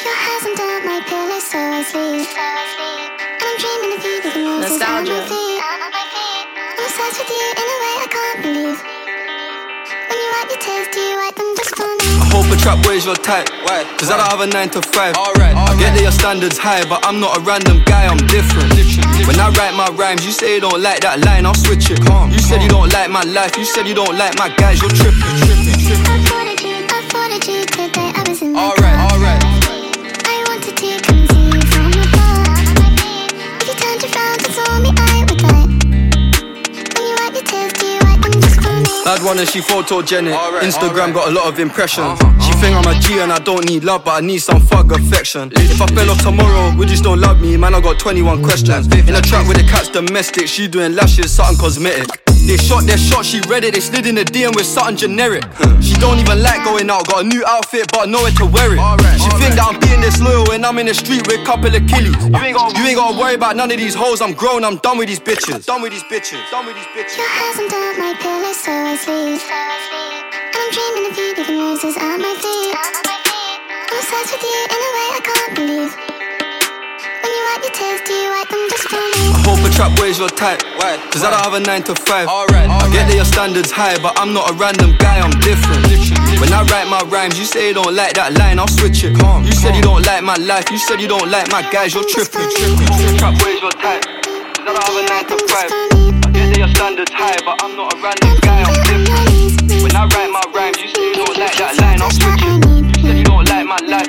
Your hands under my pillow, so I sleep. And I'm dreaming of you, the roses at my feet. I'm obsessed with you in a way I can't believe. When you wipe your tears, do you wipe them just for me? I hope a trap boy's your type. Cause I don't have a 9 to 5. I get that your standards high, but I'm not a random guy, I'm different. When I write my rhymes, you say you don't like that line, I'll switch it. You said you don't like my life, you said you don't like my guys, you're tripping. I thought you today, I was in the car. I wanted to come and see you from afar. If you turned around and saw me, I would die. When you wipe your tears, do you wipe them just for me? Bad one and she photogenic. Instagram got a lot of impressions. She think I'm a G and I don't need love, but I need some thug affection. If I fell off tomorrow, would you still love me? Man, I got 21 questions. In a trap with the cat's domestic, she doing lashes, something cosmetic. They shot their shot, she read it, they slid in the DM with something generic. She don't even like going out, got a new outfit but nowhere to wear it. She think that I'm being disloyal when I'm in the street with a couple of killies. You ain't gotta worry about none of these hoes, I'm grown, I'm done with these bitches. Done with these bitches. Your hands under my pillow, so I sleep. And I'm dreaming of you, leaving roses at my feet. I'm obsessed with you in a way I can't believe. When you wipe your tears, do you wipe them just for me? I hope a trap boy's your type. Cause I don't have a 9 to 5. I get that your standards high, but I'm not a random guy, I'm different. When I write my rhymes, you say you don't like that line, I'll switch it. You said you don't like my life, you said you don't like my guys, you're tripping. Trap boy's your type. Cause I don't have a 9 to 5. I get that your standards high, but I'm not a random guy, I'm different. When I write my rhymes, you say you don't like that line, I'll switch it. You said you don't like my life,